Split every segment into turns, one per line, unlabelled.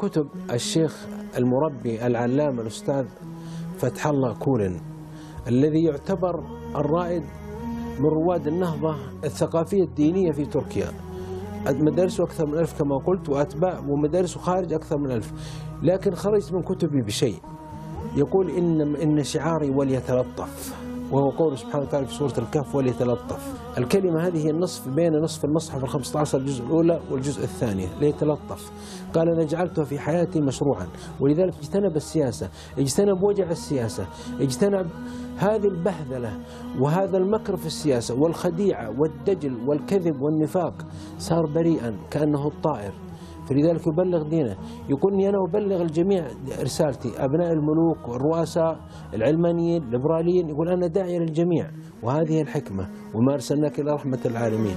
كتب الشيخ المربي العلامة الأستاذ فتح الله كولن الذي يعتبر الرائد من رواد النهضة الثقافية الدينية في تركيا. مدارسه أكثر من 1000 كما قلت، وأتباع ومدارسه خارج أكثر من 1000، لكن خرجت من كتبي بشيء يقول إن شعاري وليتلطف، وهو قوله سبحانه وتعالى في سورة الكهف وليتلطف. الكلمة هذه هي النصف بين نصف المصحف 15 الجزء الأولى والجزء الثاني، ليتلطف. قال أنا جعلته في حياتي مشروعا، ولذلك اجتنب السياسة، اجتنب وجع السياسة، اجتنب هذه البهذلة وهذا المكر في السياسة والخديعة والدجل والكذب والنفاق، صار بريئا كأنه الطائر. فلذلك يبلغ دينه. يقول إني أنا أبلغ الجميع رسالتي، أبناء الملوك والرؤساء العلمانيين الليبراليين، يقول أنا داعي للجميع، وهذه الحكمة، وما أرسلناك إلى رحمة العالمين.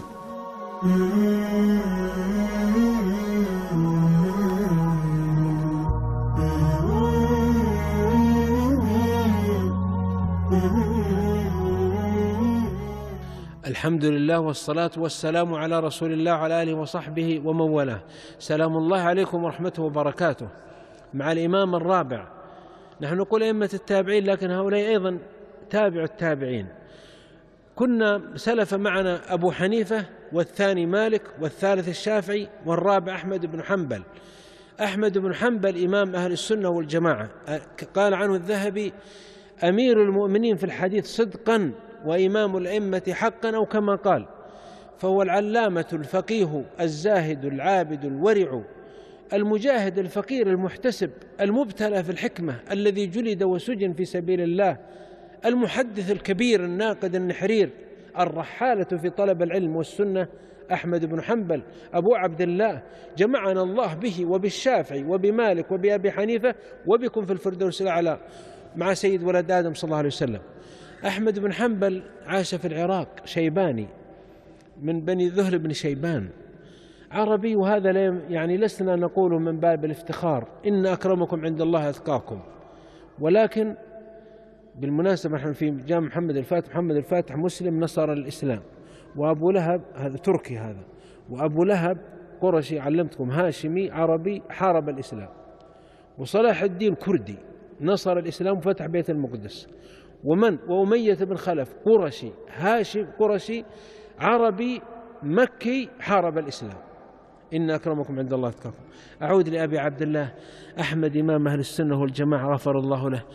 الحمد لله والصلاة والسلام على رسول الله وعلى آله وصحبه ومن والاه. سلام الله عليكم ورحمته وبركاته. مع الإمام الرابع، نحن نقول أئمة التابعين، لكن هؤلاء أيضا تابع التابعين. كنا سلف معنا أبو حنيفة، والثاني مالك، والثالث الشافعي، والرابع أحمد بن حنبل. أحمد بن حنبل إمام أهل السنة والجماعة، قال عنه الذهبي أمير المؤمنين في الحديث صدقا وإمام الأئمة حقا، أو كما قال. فهو العلامة الفقيه الزاهد العابد الورع المجاهد الفقير المحتسب المبتلى في الحكمة الذي جلد وسجن في سبيل الله، المحدث الكبير الناقد النحرير، الرحالة في طلب العلم والسنة، أحمد بن حنبل أبو عبد الله، جمعنا الله به وبالشافعي وبمالك وبأبي حنيفة وبكم في الفردوس الأعلى مع سيد ولد آدم صلى الله عليه وسلم. أحمد بن حنبل عاش في العراق، شيباني من بني ذهر بن شيبان، عربي. وهذا يعني لسنا نقول من باب الافتخار، إن أكرمكم عند الله أتقاكم. ولكن بالمناسبة نحن في جامع محمد الفاتح مسلم نصر الإسلام، وأبو لهب هذا تركي، هذا وأبو لهب قرشي، علمتكم، هاشمي عربي حارب الإسلام. وصلاح الدين كردي نصر الإسلام وفتح بيت المقدس. وأمية بن خلف قرشي هاشم قرشي عربي مكي حارب الإسلام. إن أكرمكم عند الله أتقاكم. أعود لأبي عبد الله أحمد إمام أهل السنة والجماعة غفر الله له.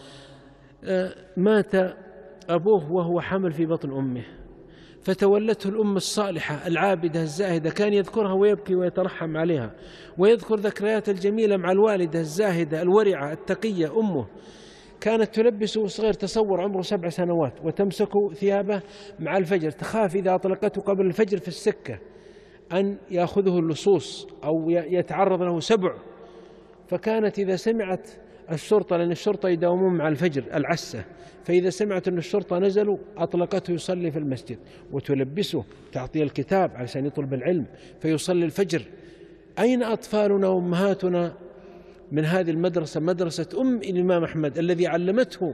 مات أبوه وهو حمل في بطن أمه، فتولته الأم الصالحة العابدة الزاهدة، كان يذكرها ويبكي ويترحم عليها، ويذكر ذكريات الجميلة مع الوالدة الزاهدة الورعة التقية أمه. كانت تلبسه صغير، تصور عمره 7 سنوات، وتمسك ثيابه مع الفجر، تخاف إذا أطلقته قبل الفجر في السكة أن يأخذه اللصوص أو يتعرض له سبع. فكانت إذا سمعت الشرطة، لأن الشرطة يداومون مع الفجر العسة، فإذا سمعت أن الشرطة نزلوا أطلقته يصلي في المسجد، وتلبسه، تعطيه الكتاب علشان يطلب العلم فيصلي الفجر. أين أطفالنا وأمهاتنا من هذه المدرسة، مدرسة الإمام أحمد الذي علمته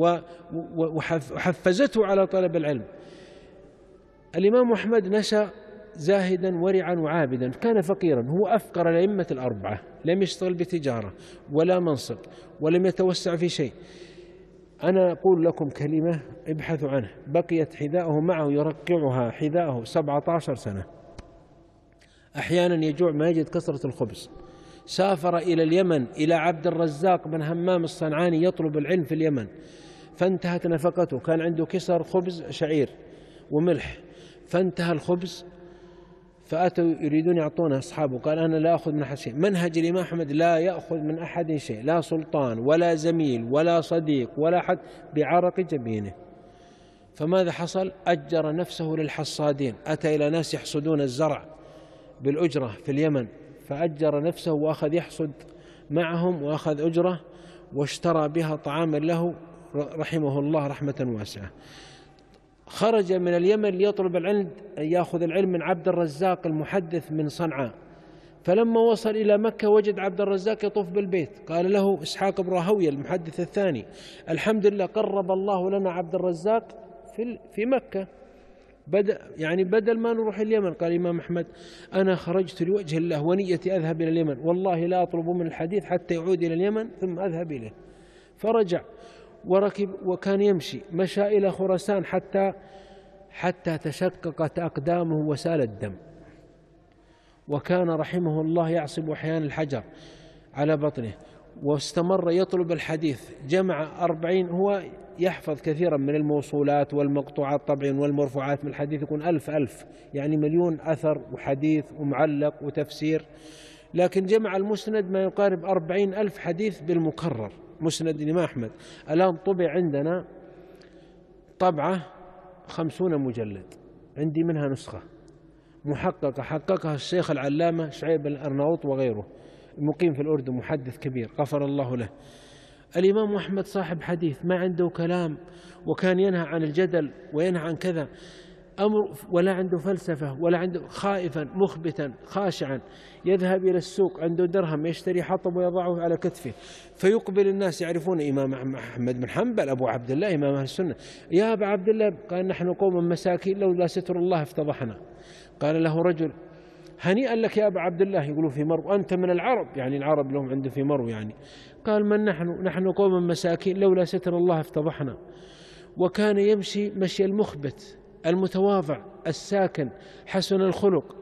وحفزته على طلب العلم؟ الإمام أحمد نشأ زاهدا ورعا وعابدا، كان فقيرا، هو أفقر الأئمة الأربعة، لم يشتغل بتجارة ولا منصب ولم يتوسع في شيء. أنا أقول لكم كلمة ابحثوا عنه، بقيت حذاءه معه يرقعها حذاءه 17 سنة، أحيانا يجوع ما يجد كسرة الخبز. سافر إلى اليمن إلى عبد الرزاق بن همام الصنعاني يطلب العلم في اليمن، فانتهت نفقته، كان عنده كسر خبز شعير وملح، فانتهى الخبز، فأتوا يريدون يعطونه أصحابه، قال أنا لا أخذ من أحد شيء. منهج الإمام أحمد لا يأخذ من أحد شيء، لا سلطان ولا زميل ولا صديق ولا أحد، بعرق جبينه. فماذا حصل؟ أجر نفسه للحصادين، أتى إلى ناس يحصدون الزرع بالأجرة في اليمن، فأجر نفسه وأخذ يحصد معهم وأخذ أجرة، واشترى بها طعاما له رحمه الله رحمة واسعة. خرج من اليمن ليطلب العلم، يأخذ العلم من عبد الرزاق المحدث من صنعاء. فلما وصل إلى مكة وجد عبد الرزاق يطوف بالبيت، قال له إسحاق بن راهويه المحدث الثاني: الحمد لله قرب الله لنا عبد الرزاق في مكة، بدل ما نروح اليمن، قال الإمام أحمد: أنا خرجت لوجه الله ونيتي أذهب إلى اليمن، والله لا أطلب من الحديث حتى يعود إلى اليمن ثم أذهب إليه. فرجع وركب وكان يمشي، مشى إلى خراسان حتى تشققت أقدامه وسال الدم. وكان رحمه الله يعصب أحيانا الحجر على بطنه، واستمر يطلب الحديث. جمع 40، هو يحفظ كثيرا من الموصولات والمقطوعات طبعا والمرفوعات من الحديث، يكون ألف، يعني مليون أثر وحديث ومعلق وتفسير. لكن جمع المسند ما يقارب 40,000 حديث بالمكرر، مسند الإمام أحمد. الآن طبع عندنا طبعة 50 مجلد، عندي منها نسخة محققة حققها الشيخ العلامة شعيب الأرناؤوط وغيره، مقيم في الأردن، محدث كبير غفر الله له. الإمام أحمد صاحب حديث، ما عنده كلام، وكان ينهى عن الجدل وينهى عن كذا أمر، ولا عنده فلسفة ولا عنده، خائفا مخبتا خاشعا، يذهب إلى السوق عنده درهم يشتري حطب ويضعه على كتفه، فيقبل الناس يعرفون إمام أحمد بن حنبل أبو عبد الله إمام أهل السنة. يا أبا عبد الله، قال: نحن قوم مساكين لولا ستر الله افتضحنا. قال له رجل: هنيئا لك يا أبا عبد الله، يقولوا في مرو، أنت من العرب، يعني العرب لهم عنده في مرو يعني. قال: من نحن قوم مساكين لولا ستر الله افتضحنا. وكان يمشي مشي المخبت المتواضع الساكن حسن الخلق،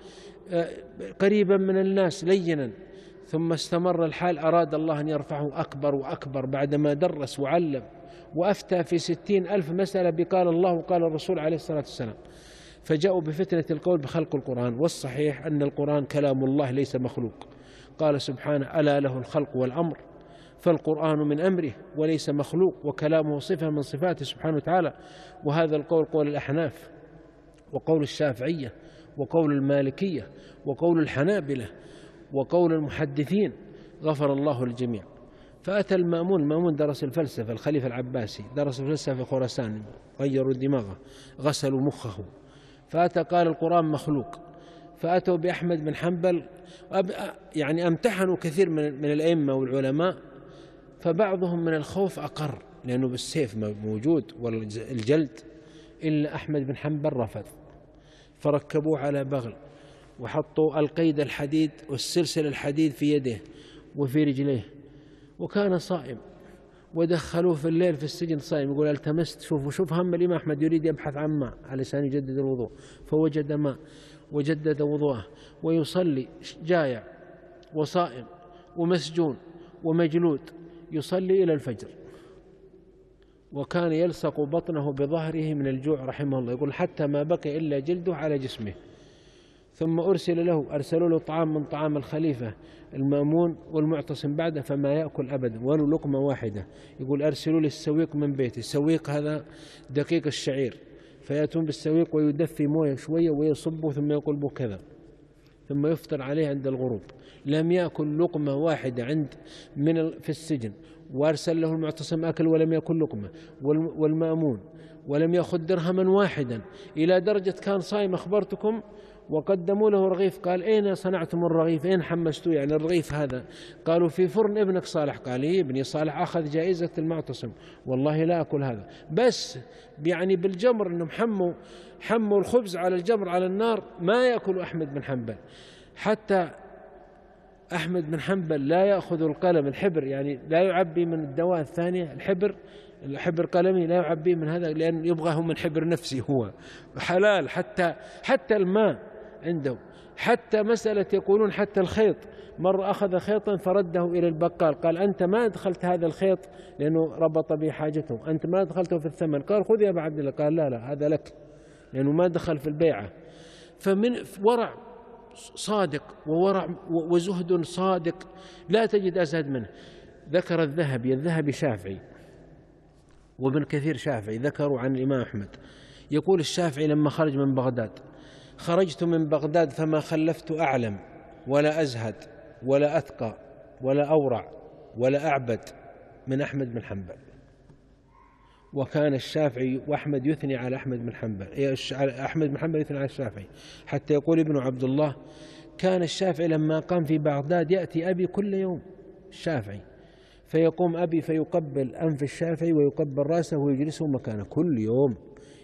قريبا من الناس لينا. ثم استمر الحال، أراد الله أن يرفعه أكبر وأكبر بعدما درس وعلم وأفتى في 60,000 مسألة بقال الله وقال الرسول عليه الصلاة والسلام. فجاءوا بفتنة القول بخلق القرآن، والصحيح أن القرآن كلام الله ليس مخلوق. قال سبحانه: ألا له الخلق والأمر، فالقرآن من أمره وليس مخلوق، وكلامه صفة من صفاته سبحانه وتعالى. وهذا القول قول الأحناف، وقول الشافعية، وقول المالكية، وقول الحنابلة، وقول المحدثين غفر الله للجميع. فأتى المأمون درس الفلسفة، الخليفة العباسي درس الفلسفة في خراسان، غيروا دماغه غسلوا مخه. فأتى قال القرآن مخلوق. فأتوا بأحمد بن حنبل، يعني امتحنوا كثير من الأئمة والعلماء، فبعضهم من الخوف أقر لأنه بالسيف موجود والجلد، إلا أحمد بن حنبل رفض. فركبوه على بغل، وحطوا القيد الحديد والسلسلة الحديد في يده وفي رجليه، وكان صائم. ودخلوه في الليل في السجن صائم، يقول: التمست، شوف هم الإمام أحمد يريد يبحث عن ماء علشان يجدد الوضوء، فوجد ماء وجدد وضوءه، ويصلي جايع وصائم ومسجون ومجلود، يصلي إلى الفجر. وكان يلصق بطنه بظهره من الجوع رحمه الله، يقول: حتى ما بقي إلا جلده على جسمه. ثم أرسلوا له طعام من طعام الخليفة المأمون والمعتصم بعده، فما يأكل أبدا ولو لقمة واحدة. يقول: أرسلوا لي السويق من بيتي. السويق هذا دقيق الشعير، فيأتون بالسويق ويدفي مويه شوية ويصبه ثم يقول به كذا، ثم يفطر عليه عند الغروب. لم يأكل لقمة واحدة في السجن. وأرسل له المعتصم أكل ولم يأكل لقمة، والمأمون ولم يأخذ درهما واحدا، إلى درجة كان صائم أخبرتكم، وقدموا له رغيف. قال: أين صنعتم الرغيف؟ أين حمستوه؟ يعني الرغيف هذا. قالوا: في فرن ابنك صالح. قال: إيه، ابني صالح أخذ جائزة المعتصم، والله لا أكل هذا. بس يعني بالجمر، أنهم حموا الخبز على الجمر على النار، ما يأكل أحمد بن حنبل. حتى أحمد بن حنبل لا يأخذ القلم الحبر، يعني لا يعبي من الدواء الثانية الحبر قلمي، لا يعبيه من هذا، لأن يبغاه من حبر نفسي هو حلال. حتى الماء عنده، حتى مسألة يقولون حتى الخيط. مرة أخذ خيطا فرده إلى البقال، قال: أنت ما أدخلت هذا الخيط لأنه ربط به حاجته، أنت ما أدخلته في الثمن. قال: خذ يا أبا عبد الله. قال: لا هذا لك، لأنه ما دخل في البيعة. فمن ورع صادق وورع وزهد صادق لا تجد أزهد منه. ذكر الذهبي شافعي، وابن كثير شافعي، ذكروا عن الإمام أحمد. يقول الشافعي لما خرج من بغداد: خرجت من بغداد فما خلفت أعلم ولا أزهد ولا أتقى ولا أورع ولا أعبد من أحمد بن حنبل. وكان الشافعي وأحمد يثني على أحمد بن حنبل، أحمد بن حنبل يثني على الشافعي، حتى يقول ابن عبد الله: كان الشافعي لما قام في بغداد يأتي أبي كل يوم، الشافعي، فيقوم أبي فيقبل أنف الشافعي ويقبل رأسه ويجلسه مكانه كل يوم،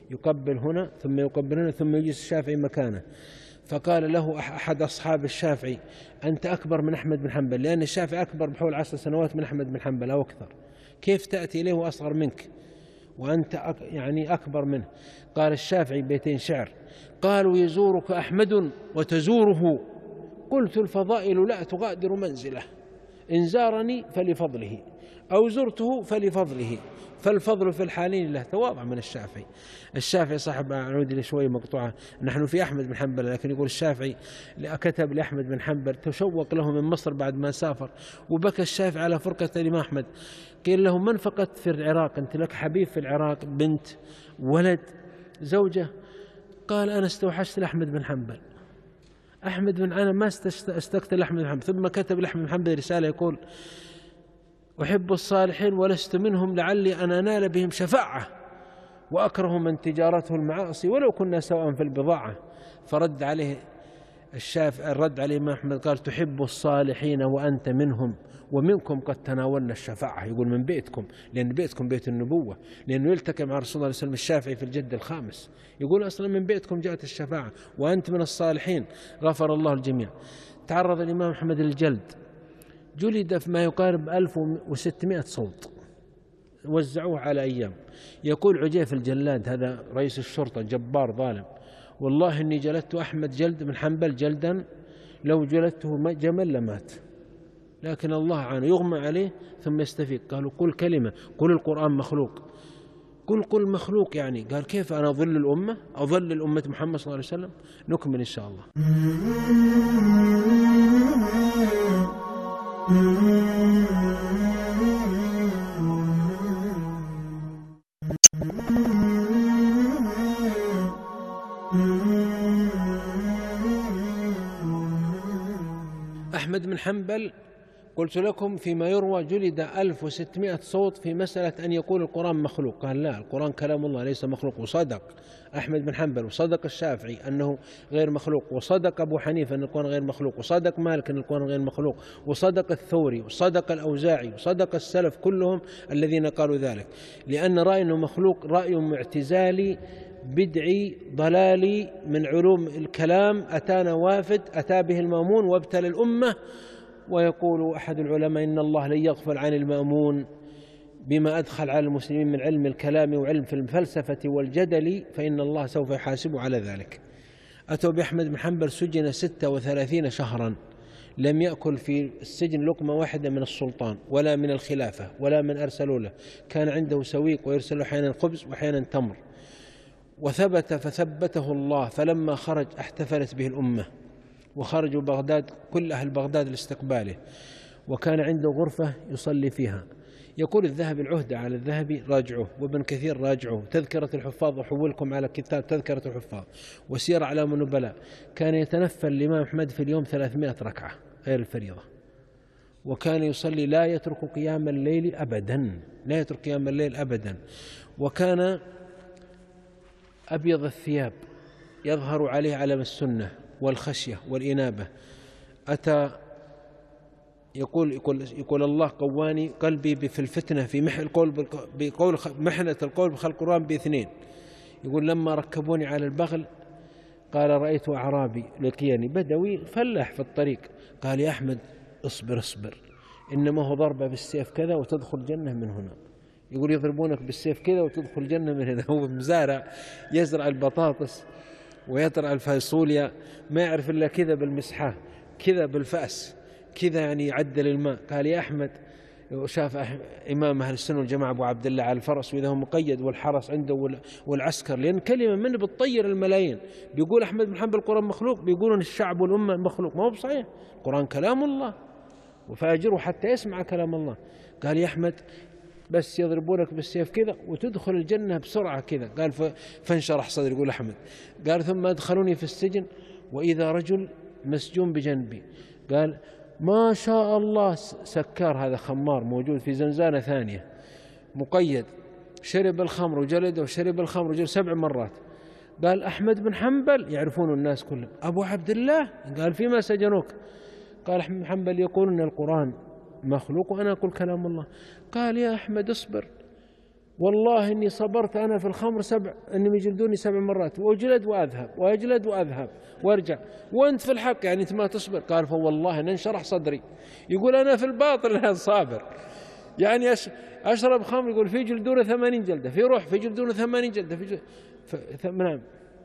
يقبل هنا ثم يقبل هنا ثم يجلس الشافعي مكانه. فقال له أحد أصحاب الشافعي: أنت أكبر من أحمد بن حنبل، لأن الشافعي أكبر بحول 10 سنوات من أحمد بن حنبل أو أكثر، كيف تأتي إليه وأصغر منك وأنت يعني أكبر منه؟ قال الشافعي بيتين شعر: قالوا يزورك أحمد وتزوره، قلت الفضائل لا تغادر منزله، إن زارني فلفضله أو زرته فلفضله، فالفضل في الحالين له. تواضع من الشافعي. الشافعي صاحب أعود لي شوي مقطوعة، نحن في أحمد بن حنبل، لكن يقول الشافعي كتب لأحمد بن حنبل، تشوق له من مصر بعد ما سافر، وبكى الشافعي على فرقة الإمام أحمد. قيل له: من فقدت في العراق؟ أنت لك حبيب في العراق، بنت، ولد، زوجة؟ قال: أنا استوحشت لأحمد بن حنبل. أنا ما استقتل أحمد بن حنبل. ثم كتب لأحمد بن حنبل رسالة يقول: أحب الصالحين ولست منهم، لعلي أن أنال بهم شفاعة، وأكره من تجارته المعاصي ولو كنا سواء في البضاعة. فرد عليه الشافعي، رد عليه الإمام أحمد قال: تحب الصالحين وأنت منهم، ومنكم قد تناولنا الشفاعة. يقول من بيتكم، لأن بيتكم بيت النبوة، لأنه يلتقي مع رسول الله صلى الله عليه وسلم الشافعي في الجد الخامس. يقول أصلا من بيتكم جاءت الشفاعة وأنت من الصالحين، غفر الله الجميع. تعرض الإمام أحمد للجلد، جلد في ما يقارب 1600 صوت، وزعوه على أيام. يقول عجيف الجلاد، هذا رئيس الشرطة جبار ظالم: والله إني جلدت أحمد جلد بن حنبل جلدا لو جلدته جمل لمات، لكن الله عانه، يغمى عليه ثم يستفيق. قالوا: قل كلمة، قل القرآن مخلوق. قل مخلوق يعني. قال: كيف أنا أضل الأمة، أضل الأمة محمد صلى الله عليه وسلم؟ نكمل إن شاء الله. أحمد بن حنبل قلت لكم فيما يروى جلد 1600 صوت في مسألة أن يقول القرآن مخلوق. قال: لا، القرآن كلام الله ليس مخلوق. وصدق أحمد بن حنبل، وصدق الشافعي أنه غير مخلوق، وصدق أبو حنيفة أن القرآن غير مخلوق، وصدق مالك أن القرآن غير مخلوق، وصدق الثوري، وصدق الأوزاعي، وصدق السلف كلهم الذين قالوا ذلك. لأن رأي أنه مخلوق رأي معتزالي بدعي ضلالي من علوم الكلام، أتانا وافد أتى به المأمون وابتلى الأمة. ويقول أحد العلماء: إن الله لن يغفل عن المأمون بما أدخل على المسلمين من علم الكلام وعلم في الفلسفة والجدل، فإن الله سوف يحاسبه على ذلك. أتوا بأحمد بن حنبل، سجن 36 شهرا، لم يأكل في السجن لقمة واحدة من السلطان ولا من الخلافة ولا من أرسلوا له. كان عنده سويق ويرسل أحيانا خبز وأحيانا تمر، وثبت فثبته الله. فلما خرج احتفلت به الأمة، وخرجوا بغداد كل أهل بغداد لاستقباله، وكان عنده غرفة يصلي فيها. يقول الذهبي، العهدة على الذهبي راجعوه، وابن كثير راجعوه، تذكرة الحفاظ، وحولكم على كتاب تذكرة الحفاظ، وسير أعلام النبلاء. كان يتنفل الإمام أحمد في اليوم 300 ركعة غير الفريضة، وكان يصلي لا يترك قيام الليل أبدا، لا يترك قيام الليل أبدا. وكان أبيض الثياب يظهر عليه علم السنة والخشية والإنابة. أتى يقول الله: قواني قلبي في الفتنة في محنة القول بخلق القرآن باثنين. يقول: لما ركبوني على البغل، قال: رأيت أعرابي لقيني بدوي فلاح في الطريق، قال: يا أحمد اصبر اصبر، إنما هو ضربة بالسيف كذا وتدخل جنة من هنا. يقول: يضربونك بالسيف كذا وتدخل الجنة من هنا. هو مزارع يزرع البطاطس ويزرع الفاصوليا، ما يعرف إلا كذا بالمسحة، كذا بالفأس، كذا يعني يعدل الماء. قال: يا أحمد، وشاف إمام أهل السنة والجماعة أبو عبد الله على الفرس، وإذا هو مقيد والحرس عنده والعسكر، لأن كلمة منه بتطير الملايين. بيقول أحمد بن حنبل القرآن مخلوق، بيقولون الشعب والأمة مخلوق. ما هو بصحيح، القرآن كلام الله، وفاجره حتى يسمع كلام الله. قال: يا أحمد، بس يضربونك بالسيف كذا وتدخل الجنة بسرعة كذا. قال: فانشرح صدري. يقول أحمد، قال: ثم أدخلوني في السجن وإذا رجل مسجون بجنبي. قال: ما شاء الله، سكار، هذا خمار موجود في زنزانة ثانية مقيد، شرب الخمر وجلده وشرب الخمر وجلد 7 مرات. قال: أحمد بن حنبل، يعرفون الناس كلهم. أبو عبد الله. قال: فيما سجنوك؟ قال: أحمد بن حنبل يقولون القرآن مخلوق وأنا أقول كلام الله. قال: يا أحمد اصبر، والله إني صبرت أنا في الخمر إنهم يجلدوني 7 مرات، وأجلد وأذهب وأجلد وأذهب وأرجع، وأنت في الحق يعني أنت ما تصبر. قال فوالله إن انشرح صدري. يقول أنا في الباطل أنا صابر، يعني أشرب خمر، يقول في يجلدونه 80 جلدة، في روح في يجلدونه 80 جلدة نعم.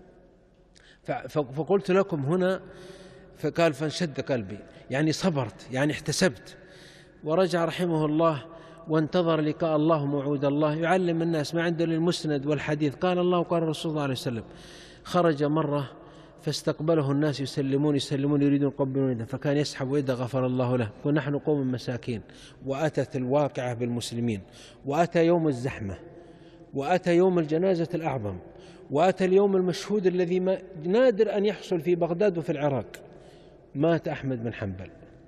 فقلت لكم هنا، فقال فانشد قلبي، يعني صبرت يعني احتسبت. ورجع رحمه الله وانتظر لقاء الله موعود الله، يعلم الناس ما عنده للمسند والحديث، قال الله وقال الرسول صلى الله عليه وسلم. خرج مرة فاستقبله الناس يسلمون يريدون يقبلون يده، فكان يسحب يده غفر الله له. ونحن قوم مساكين، وأتت الواقعة بالمسلمين، وأتى يوم الزحمة، وأتى يوم الجنازة الأعظم، وأتى اليوم المشهود الذي نادر أن يحصل في بغداد وفي العراق. مات أحمد بن حنبل،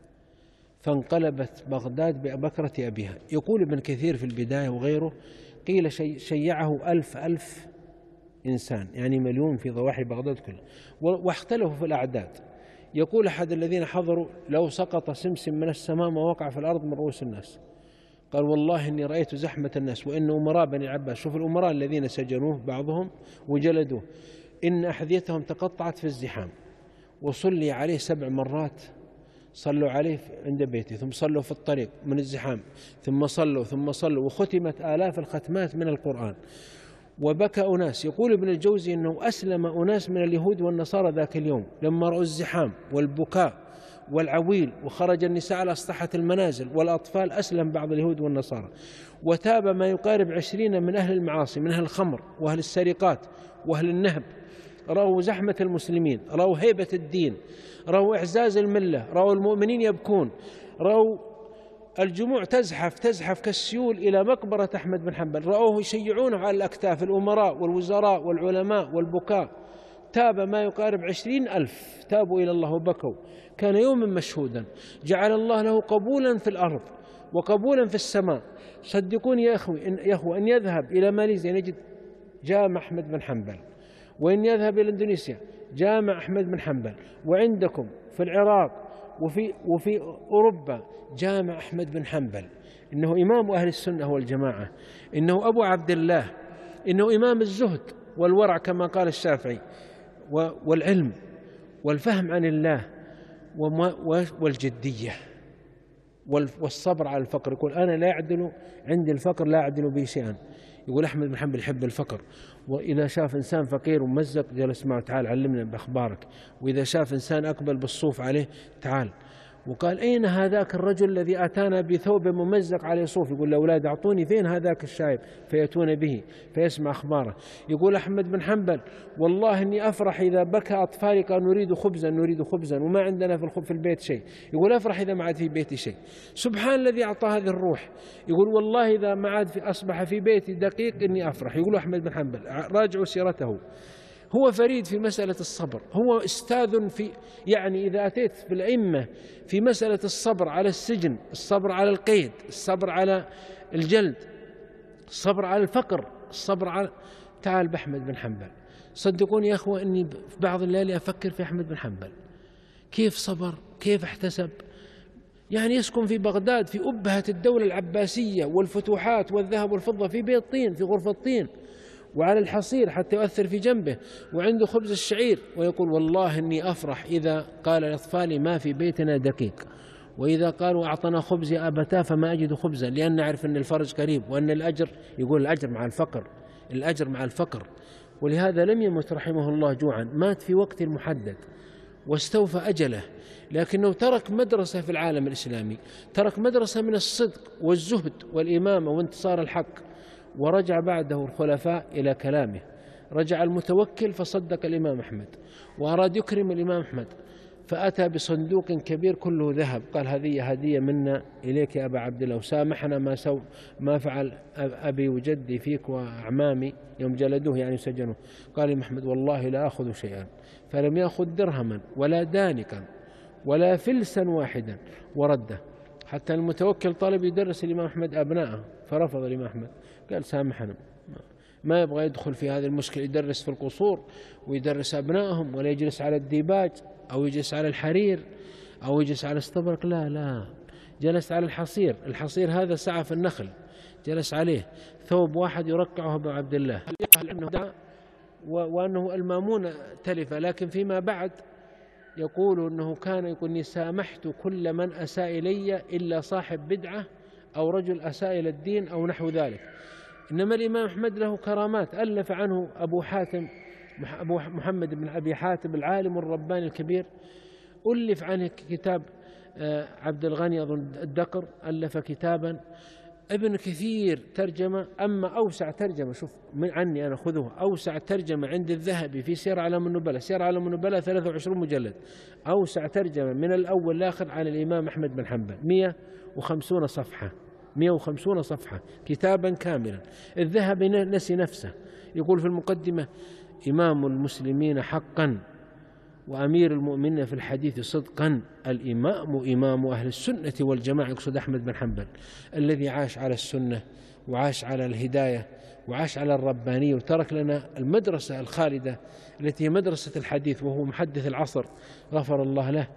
فانقلبت بغداد ببكرة أبيها. يقول ابن كثير في البداية وغيره، قيل شيعه 1000 إنسان، يعني 1,000,000 في ضواحي بغداد كلها، واختلفوا في الأعداد. يقول أحد الذين حضروا لو سقط سمسم من السماء ما وقع في الأرض من رؤوس الناس. قال والله إني رأيت زحمة الناس، وإن أمراء بني العباس، شوف الأمراء الذين سجنوه بعضهم وجلدوه، إن أحذيتهم تقطعت في الزحام، وصلي عليه 7 مرات، صلوا عليه عند بيته، ثم صلوا في الطريق من الزحام، ثم صلوا، وختمت آلاف الختمات من القرآن. وبكى أناس. يقول ابن الجوزي أنه أسلم أناس من اليهود والنصارى ذاك اليوم لما رأوا الزحام والبكاء والعويل، وخرج النساء على أسطحة المنازل والأطفال، أسلم بعض اليهود والنصارى. وتاب ما يقارب 20 من أهل المعاصي، من أهل الخمر وأهل السرقات وأهل النهب. رأوا زحمة المسلمين، رأوا هيبة الدين، رأوا إعزاز الملة، رأوا المؤمنين يبكون، رأوا الجموع تزحف كالسيول إلى مقبرة أحمد بن حنبل، رأوه يشيعونه على الأكتاف، الأمراء والوزراء والعلماء والبكاء. تاب ما يقارب 20,000 تابوا إلى الله وبكوا. كان يوما مشهودا، جعل الله له قبولا في الأرض وقبولا في السماء. صدقوني يا أخوة إن يذهب إلى ماليزيا نجد جامع أحمد بن حنبل، وإن يذهب إلى إندونيسيا جامع أحمد بن حنبل، وعندكم في العراق وفي أوروبا جامع أحمد بن حنبل. إنه إمام أهل السنة والجماعة، إنه أبو عبد الله، إنه إمام الزهد والورع كما قال الشافعي، والعلم والفهم عن الله والجدية والصبر على الفقر. يقول أنا لا أعدل عندي الفقر، لا أعدل به شيئا. يقول أحمد بن حنبل يحب الفقر، وإذا شاف إنسان فقير وممزق جلس معه، تعال علمنا بأخبارك. وإذا شاف إنسان أقبل بالصوف عليه تعال. وقال أين هذاك الرجل الذي أتانا بثوب ممزق عليه صوف؟ يقول الأولاد أعطوني فين هذاك الشايب، فيأتون به فيسمع أخباره. يقول أحمد بن حنبل والله إني أفرح إذا بكى أطفالي قالوا نريد خبزا وما عندنا في البيت شيء. يقول أفرح إذا ما عاد في بيتي شيء. سبحان الذي أعطى هذه الروح. يقول والله إذا ما عاد أصبح في بيتي دقيق إني أفرح. يقول أحمد بن حنبل راجعوا سيرته، هو فريد في مسألة الصبر، هو أستاذ في، يعني إذا أتيت في الأئمة في مسألة الصبر على السجن، الصبر على القيد، الصبر على الجلد، الصبر على الفقر، الصبر على، تعال بأحمد بن حنبل. صدقوني يا أخوة إني في بعض الليالي أفكر في أحمد بن حنبل، كيف صبر، كيف احتسب. يعني يسكن في بغداد في أبهة الدولة العباسية والفتوحات والذهب والفضة، في بيت طين، في غرفة طين، وعلى الحصير حتى يؤثر في جنبه، وعنده خبز الشعير. ويقول والله إني أفرح إذا قال لأطفالي ما في بيتنا دقيق، وإذا قالوا أعطنا خبز يا أبتاه فما أجد خبزا، لأن نعرف أن الفرج قريب وأن الأجر، يقول الأجر مع الفقر، الأجر مع الفقر. ولهذا لم يمت رحمه الله جوعا، مات في وقت محدد واستوفى أجله، لكنه ترك مدرسة في العالم الإسلامي، ترك مدرسة من الصدق والزهد والإمامة وانتصار الحق. ورجع بعده الخلفاء إلى كلامه. رجع المتوكل فصدق الإمام أحمد، وأراد يكرم الإمام أحمد، فأتى بصندوق كبير كله ذهب، قال هذه هدية منا إليك يا أبا عبد الله، وسامحنا ما فعل أبي وجدي فيك وأعمامي يوم جلدوه يعني سجنوه. قال الإمام أحمد والله لا أخذ شيئا، فلم يأخذ درهما ولا دانكا ولا فلسا واحدا ورده. حتى المتوكل طالب يدرس الإمام أحمد أبنائه، فرفض الإمام أحمد، قال سامحنا، ما يبغى يدخل في هذه المشكلة، يدرس في القصور ويدرس أبنائهم، ولا يجلس على الديباج أو يجلس على الحرير أو يجلس على استبرق، لا جلس على الحصير. الحصير هذا سعى في النخل، جلس عليه ثوب واحد يرقعه أبو عبد الله، وأنه المامون تلف. لكن فيما بعد يقول أنه كان يقول إني سامحت كل من أساء إلي إلا صاحب بدعة أو رجل أساء إلى الدين أو نحو ذلك. إنما الإمام أحمد له كرامات، ألف عنه أبو محمد بن أبي حاتم العالم الرباني الكبير، ألف عنه كتاب عبد الغني أظن الدقر ألف كتابا، ابن كثير ترجمة. أما أوسع ترجمة، شوف من عني أنا خذوها، أوسع ترجمة عند الذهبي في سير أعلام النبلاء، سير أعلام النبلاء 23 مجلد، أوسع ترجمة من الأول لآخر عن الإمام أحمد بن حنبل 150 صفحة، 150 صفحة كتابا كاملا. الذهبي نسي نفسه، يقول في المقدمة: إمام المسلمين حقا وأمير المؤمنين في الحديث صدقا، الإمام إمام أهل السنة والجماعة، يقصد أحمد بن حنبل الذي عاش على السنة وعاش على الهداية وعاش على الربانية، وترك لنا المدرسة الخالدة التي هي مدرسة الحديث، وهو محدث العصر غفر الله له،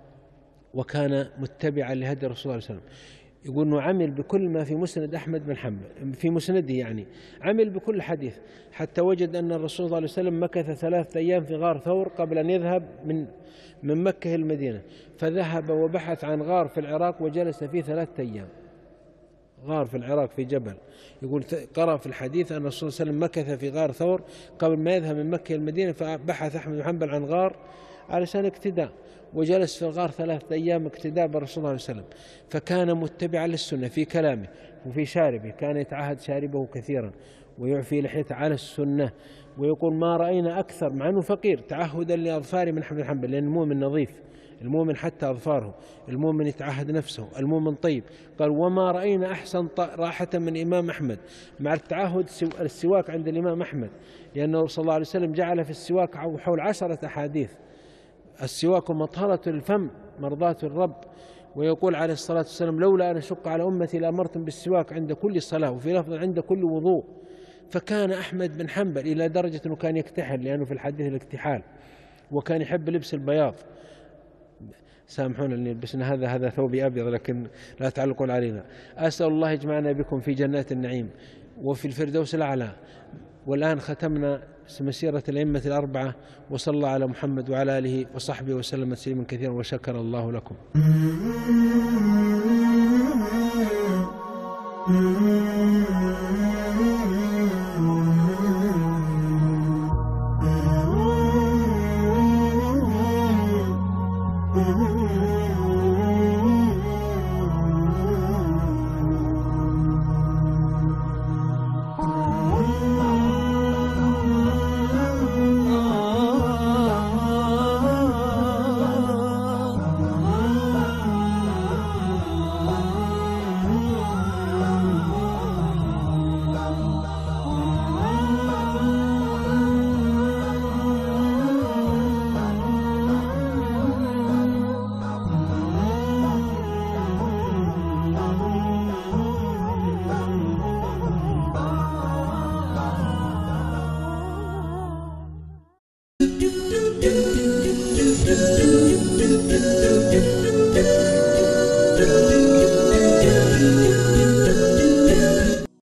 وكان متبعا لهدي الرسول صلى الله عليه وسلم. يقول أنه عمل بكل ما في مسند أحمد بن حنبل، في مسنده يعني عمل بكل حديث، حتى وجد أن الرسول صلى الله عليه وسلم مكث 3 أيام في غار ثور قبل أن يذهب من مكة إلى المدينة، فذهب وبحث عن غار في العراق وجلس فيه 3 أيام، غار في العراق في جبل. يقول قرأ في الحديث أن الرسول صلى الله عليه وسلم مكث في غار ثور قبل ما يذهب من مكة إلى المدينة، فبحث أحمد بن حنبل عن غار علشان اقتداء، وجلس في الغار 3 أيام اقتداء بالرسول صلى الله عليه وسلم. فكان متبعا للسنة في كلامه وفي شاربه، كان يتعهد شاربه كثيرا ويعفي لحيته على السنة، ويقول: ما رأينا أكثر، مع أنه فقير، تعهدا لأظفار من أحمد بن حنبل، لأن المؤمن نظيف، المؤمن حتى أظفاره، المؤمن يتعهد نفسه، المؤمن طيب. قال: وما رأينا أحسن راحة من إمام أحمد، مع التعهد السواك عند الإمام أحمد، لأنه صلى الله عليه وسلم جعل في السواك حول 10 أحاديث: السواك مطهرة الفم مرضاة الرب. ويقول عليه الصلاة والسلام: لولا أن أشق على أمتي لأمرتم بالسواك عند كل صلاة، وفي لفظ عند كل وضوء. فكان أحمد بن حنبل إلى درجة أنه كان يكتحل، لأنه في الحديث الاكتحال، وكان يحب لبس البياض. سامحونا أن يلبسنا هذا ثوبي أبيض، لكن لا تعلقون علينا. أسأل الله يجمعنا بكم في جنات النعيم وفي الفردوس الأعلى. والآن ختمنا مسيرة الأئمة الأربعة، وصلى الله على محمد وعلى آله وصحبه وسلم تسليما كثيرا، وشكر الله لكم.